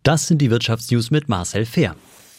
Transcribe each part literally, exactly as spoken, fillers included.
Das sind die Wirtschaftsnews mit Marcel Fehr.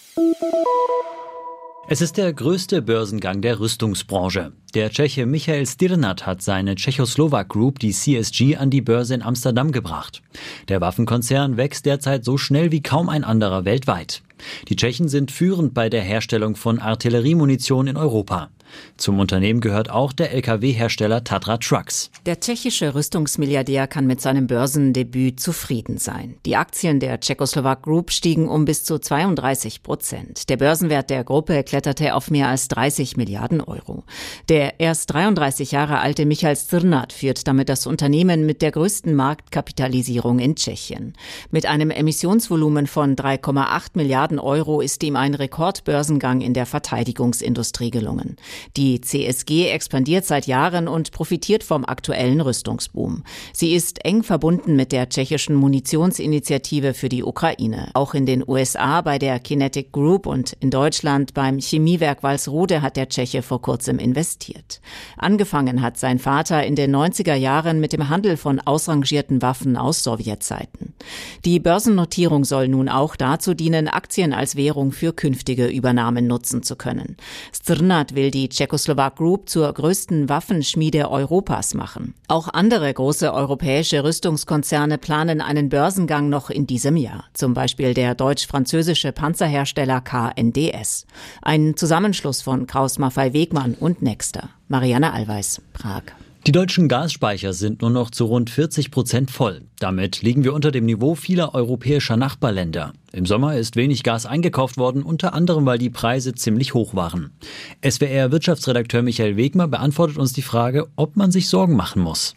Es ist der größte Börsengang der Rüstungsbranche. Der Tscheche Michael Styrnat hat seine Czechoslovak Group, die C S G, an die Börse in Amsterdam gebracht. Der Waffenkonzern wächst derzeit so schnell wie kaum ein anderer weltweit. Die Tschechen sind führend bei der Herstellung von Artilleriemunition in Europa. Zum Unternehmen gehört auch der L K W-Hersteller Tatra Trucks. Der tschechische Rüstungsmilliardär kann mit seinem Börsendebüt zufrieden sein. Die Aktien der Czechoslovak Group stiegen um bis zu zweiunddreißig Prozent. Der Börsenwert der Gruppe kletterte auf mehr als dreißig Milliarden Euro. Der erst dreiunddreißig Jahre alte Michael Styrnat führt damit das Unternehmen mit der größten Marktkapitalisierung in Tschechien. Mit einem Emissionsvolumen von drei Komma acht Milliarden Euro ist ihm ein Rekordbörsengang in der Verteidigungsindustrie gelungen. Die C S G expandiert seit Jahren und profitiert vom aktuellen Rüstungsboom. Sie ist eng verbunden mit der tschechischen Munitionsinitiative für die Ukraine. Auch in den U S A bei der Kinetic Group und in Deutschland beim Chemiewerk Walsrode hat der Tscheche vor kurzem investiert. Angefangen hat sein Vater in den neunziger Jahren mit dem Handel von ausrangierten Waffen aus Sowjetzeiten. Die Börsennotierung soll nun auch dazu dienen, Aktien als Währung für künftige Übernahmen nutzen zu können. Styrnat will die Czechoslovak Group zur größten Waffenschmiede Europas machen. Auch andere große europäische Rüstungskonzerne planen einen Börsengang noch in diesem Jahr. Zum Beispiel der deutsch-französische Panzerhersteller K N D S. Ein Zusammenschluss von Krauss-Maffei-Wegmann und Nexter. Marianne Allweis, Prag. Die deutschen Gasspeicher sind nur noch zu rund vierzig Prozent voll. Damit liegen wir unter dem Niveau vieler europäischer Nachbarländer. Im Sommer ist wenig Gas eingekauft worden, unter anderem, weil die Preise ziemlich hoch waren. S W R-Wirtschaftsredakteur Michael Wegmer beantwortet uns die Frage, ob man sich Sorgen machen muss.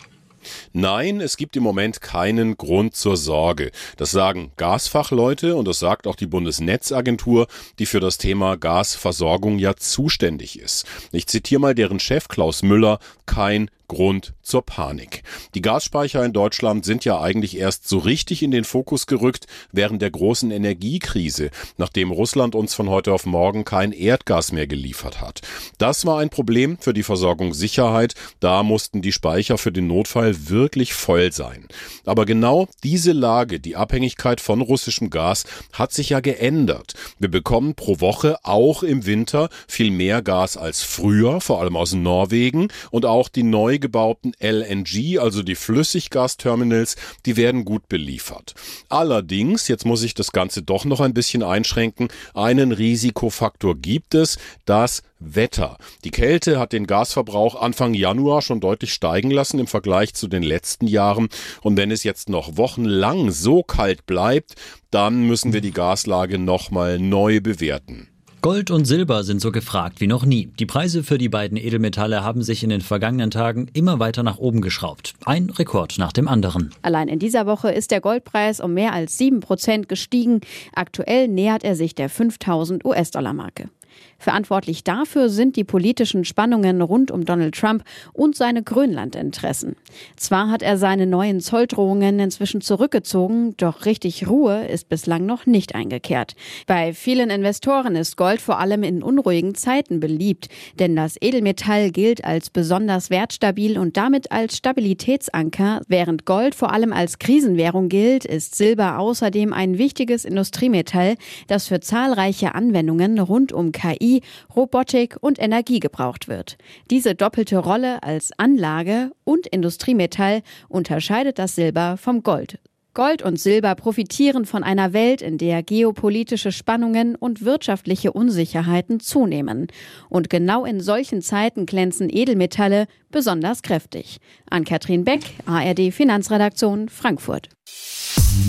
Nein, es gibt im Moment keinen Grund zur Sorge. Das sagen Gasfachleute und das sagt auch die Bundesnetzagentur, die für das Thema Gasversorgung ja zuständig ist. Ich zitiere mal deren Chef Klaus Müller: Kein Grund zur Panik. Die Gasspeicher in Deutschland sind ja eigentlich erst so richtig in den Fokus gerückt während der großen Energiekrise, nachdem Russland uns von heute auf morgen kein Erdgas mehr geliefert hat. Das war ein Problem für die Versorgungssicherheit. Da mussten die Speicher für den Notfall wirklich voll sein. Aber genau diese Lage, die Abhängigkeit von russischem Gas, hat sich ja geändert. Wir bekommen pro Woche auch im Winter viel mehr Gas als früher, vor allem aus Norwegen, und auch die neu gebauten L N G, also die Flüssiggasterminals, die werden gut beliefert. Allerdings, jetzt muss ich das Ganze doch noch ein bisschen einschränken, einen Risikofaktor gibt es, das Wetter. Die Kälte hat den Gasverbrauch Anfang Januar schon deutlich steigen lassen im Vergleich zu den letzten Jahren. Und wenn es jetzt noch wochenlang so kalt bleibt, dann müssen wir die Gaslage nochmal neu bewerten. Gold und Silber sind so gefragt wie noch nie. Die Preise für die beiden Edelmetalle haben sich in den vergangenen Tagen immer weiter nach oben geschraubt. Ein Rekord nach dem anderen. Allein in dieser Woche ist der Goldpreis um mehr als sieben Prozent gestiegen. Aktuell nähert er sich der fünftausend US-Dollar-Marke. Verantwortlich dafür sind die politischen Spannungen rund um Donald Trump und seine Grönlandinteressen. Zwar hat er seine neuen Zolldrohungen inzwischen zurückgezogen, doch richtig Ruhe ist bislang noch nicht eingekehrt. Bei vielen Investoren ist Gold vor allem in unruhigen Zeiten beliebt, denn das Edelmetall gilt als besonders wertstabil und damit als Stabilitätsanker. Während Gold vor allem als Krisenwährung gilt, ist Silber außerdem ein wichtiges Industriemetall, das für zahlreiche Anwendungen rund um K I, Robotik und Energie gebraucht wird. Diese doppelte Rolle als Anlage und Industriemetall unterscheidet das Silber vom Gold. Gold und Silber profitieren von einer Welt, in der geopolitische Spannungen und wirtschaftliche Unsicherheiten zunehmen. Und genau in solchen Zeiten glänzen Edelmetalle besonders kräftig. Ann-Kathrin Beck, A R D Finanzredaktion, Frankfurt.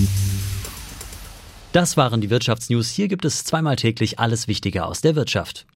Das waren die Wirtschaftsnews. Hier gibt es zweimal täglich alles Wichtige aus der Wirtschaft.